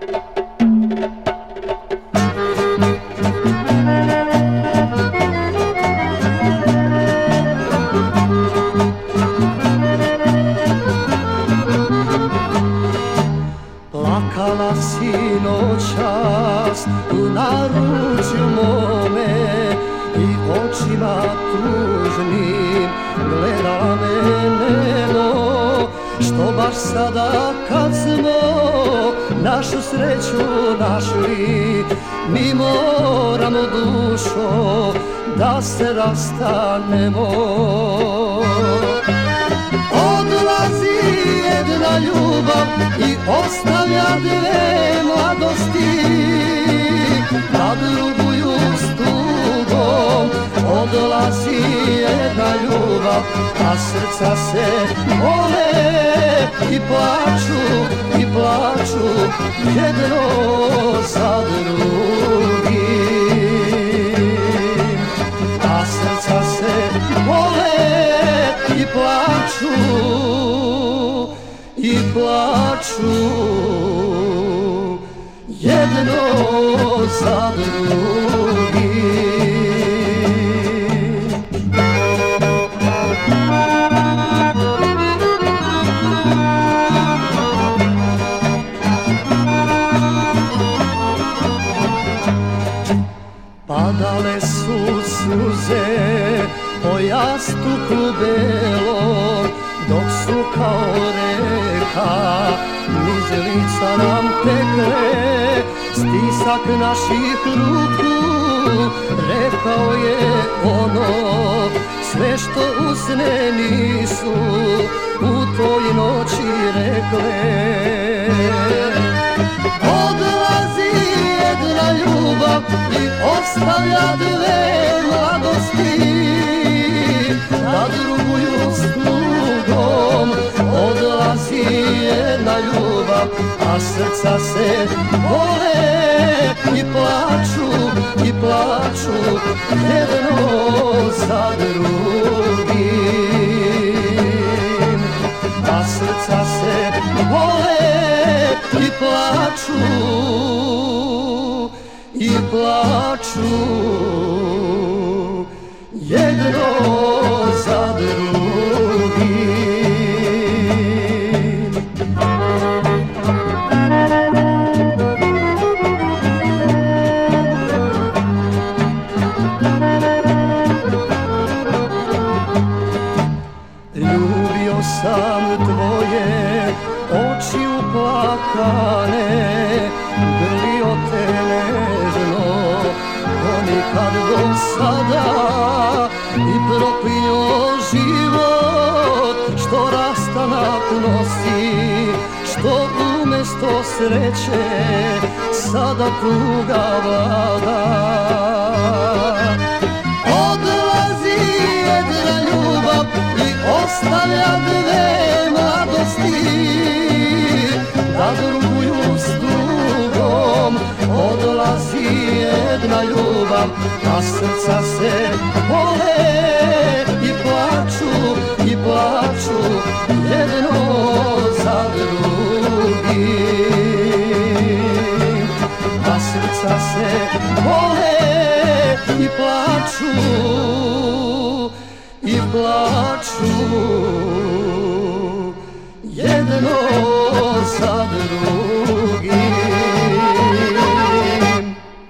Plakala si noćas u naručju mome i očima tužnim gledala me nemo, što baš sada kad smo našu sreću našli, mi moramo, dušo, da se rastanemo. Odlazi jedna ljubav i ostavlja dve mladosti, da druguju s tugom. Odlazi jedna ljubav, a srca se mole i plaču jedno za drugim. A srca se mole i plaču jedno za drugim. Padale su suze po jastuku belom, dok su kao reka niz lica nam tekle. Stisak naših ruku, rekao je ono, sve što usne nisu u toj noći rekle. Odlazi jedna ljubav i ostavlja dve mladosti, da druguju s tugom. Odlazi jedna ljubav, a srca se vole i plaču jedno za drugim. A srca se vole i plaču jedno za drugim. Ljubio sam tvoje oči uplakane, grlio te nežno ko nikad do sada i propio život što rastanak nosi, što umesto sreće sada tuga vlada. Odlazi jedna ljubav i ostavlja dve mladosti, da druguju s tugom. Odlazi jedna ljubav, a srca se vole i plaču jedno za drugim. A srca se vole i plaču jedno